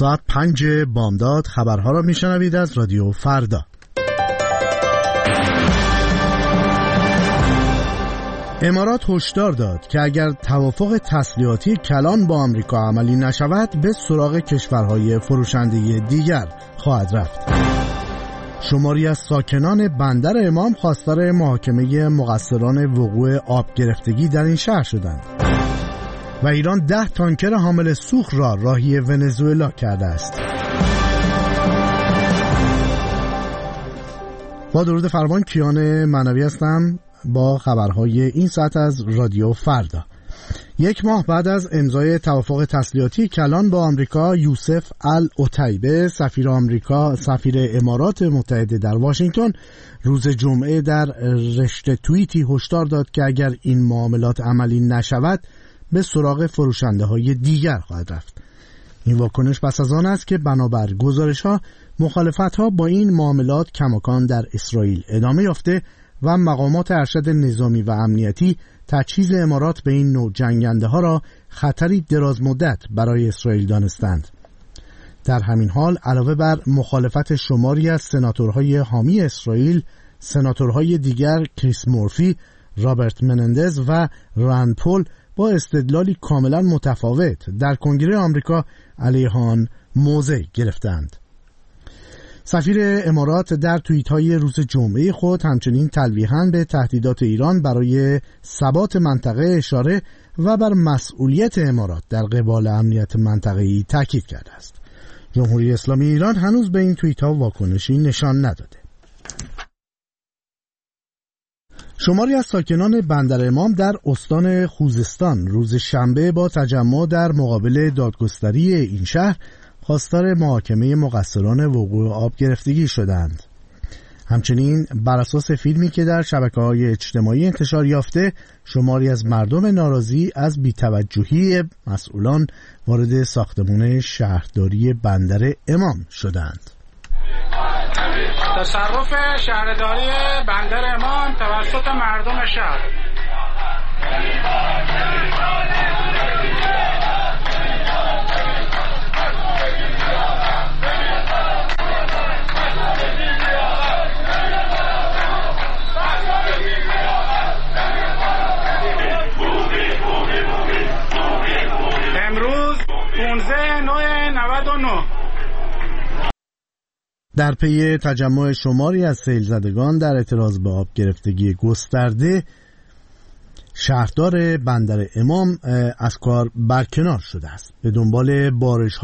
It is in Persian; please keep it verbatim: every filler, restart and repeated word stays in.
ساعت پنج بامداد خبرها را میشنوید از رادیو فردا. امارات هشدار داد که اگر توافق تسلیحاتی کلان با آمریکا عملی نشود به سراغ کشورهای فروشنده دیگر خواهد رفت. شماری از ساکنان بندر امام خواستار محاکمه مقصران وقوع آب گرفتگی در این شهر شدند و ایران ده تانکر حامل سوخت را راهی ونزوئلا کرده است. با درود فراوان، کیان معنوی هستم با خبرهای این ساعت از رادیو فردا. یک ماه بعد از امضای توافق تسلیحاتی کلان با آمریکا، یوسف العتیبه سفیر آمریکا سفیر امارات متحده در واشنگتن روز جمعه در رشته توییتی هشدار داد که اگر این معاملات عملی نشود به سراغ فروشنده های دیگر خواهد رفت. این واکنش پس از آن است که بنابر گزارش ها مخالفت ها با این معاملات کماکان در اسرائیل ادامه یافته و مقامات ارشد نظامی و امنیتی تجهیز امارات به این نوع جنگنده ها را خطری دراز مدت برای اسرائیل دانستند. در همین حال علاوه بر مخالفت شماری از سناتورهای حامی اسرائیل، سناتورهای دیگر کریس مورفی، رابرت منندز و راند پول با استدلالی کاملا متفاوت در کنگره آمریکا علیه آن موضع گرفتند. سفیر امارات در توییت‌های روز جمعه خود همچنین تلویحاً به تهدیدات ایران برای ثبات منطقه اشاره و بر مسئولیت امارات در قبال امنیت منطقه‌ای تاکید کرده است. جمهوری اسلامی ایران هنوز به این توییت‌ها واکنشی نشان نداده. شماری از ساکنان بندر امام در استان خوزستان روز شنبه با تجمع در مقابل دادگستری این شهر خواستار محاکمه مقصران وقوع آب گرفتگی شدند. همچنین بر اساس فیلمی که در شبکه‌های اجتماعی انتشار یافته، شماری از مردم ناراضی از بی‌توجهی مسئولان وارد ساختمان شهرداری بندر امام شدند. تصرف شهرداری بندر امام توسط مردم شهر. امروز پانزده نه نود و نه در پی تجمع شماری از سیل زدگان در اعتراض به آب گرفتگی گسترده، شهردار بندر امام از کار برکنار شده است. به دنبال بارش